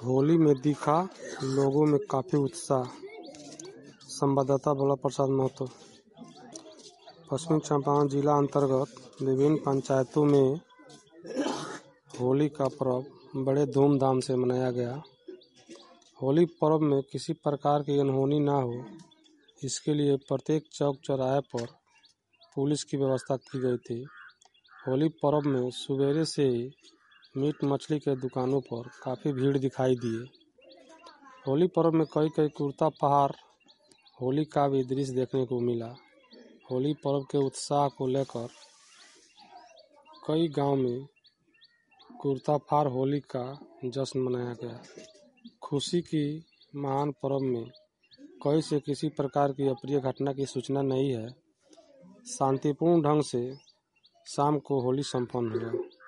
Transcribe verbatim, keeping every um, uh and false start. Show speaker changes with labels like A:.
A: होली में दिखा लोगों में काफ़ी उत्साह। संवाददाता बड़ा प्रसाद महतो। पश्चिमी चंपारण जिला अंतर्गत विभिन्न पंचायतों में होली का पर्व बड़े धूमधाम से मनाया गया। होली पर्व में किसी प्रकार की अनहोनी ना हो, इसके लिए प्रत्येक चौक चौराहे पर पुलिस की व्यवस्था की गई थी। होली पर्व में सुबेरे से ही मीट मछली के दुकानों पर काफ़ी भीड़ दिखाई दिए। होली पर्व में कई कई कुर्ता पहाड़ होली का भी दृश्य देखने को मिला। होली पर्व के उत्साह को लेकर कई गांव में कुर्ता फार होली का जश्न मनाया गया। खुशी की महान पर्व में कहीं से किसी प्रकार की अप्रिय घटना की सूचना नहीं है। शांतिपूर्ण ढंग से शाम को होली संपन्न हुआ।